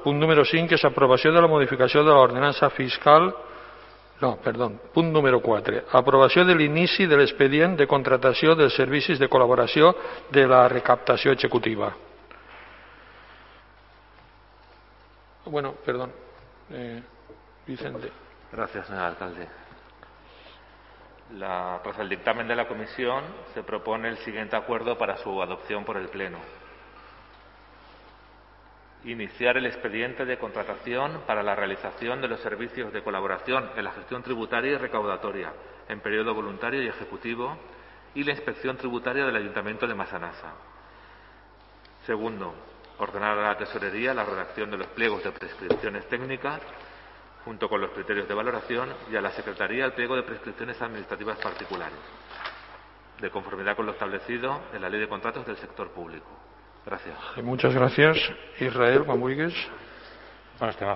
Punt número 5 és aprovació de la modificació de l'ordenança fiscal. No, perdó. Punt número 4. Aprovació de l'inici de l'expedient de contratació dels servicis de col·laboració de la recaptació executiva. Bueno, perdón. Vicente. Gracias, señor alcalde. Tras el dictamen de la comisión, se propone el siguiente acuerdo para su adopción por el Pleno. Iniciar el expediente de contratación para la realización de los servicios de colaboración en la gestión tributaria y recaudatoria en periodo voluntario y ejecutivo y la inspección tributaria del Ayuntamiento de Massanassa. Segundo, ordenar a la Tesorería la redacción de los pliegos de prescripciones técnicas junto con los criterios de valoración y a la Secretaría el pliego de prescripciones administrativas particulares, de conformidad con lo establecido en la Ley de Contratos del Sector Público. Gracias. Muchas gracias. Israel, cuando vulguis. Bueno, estem a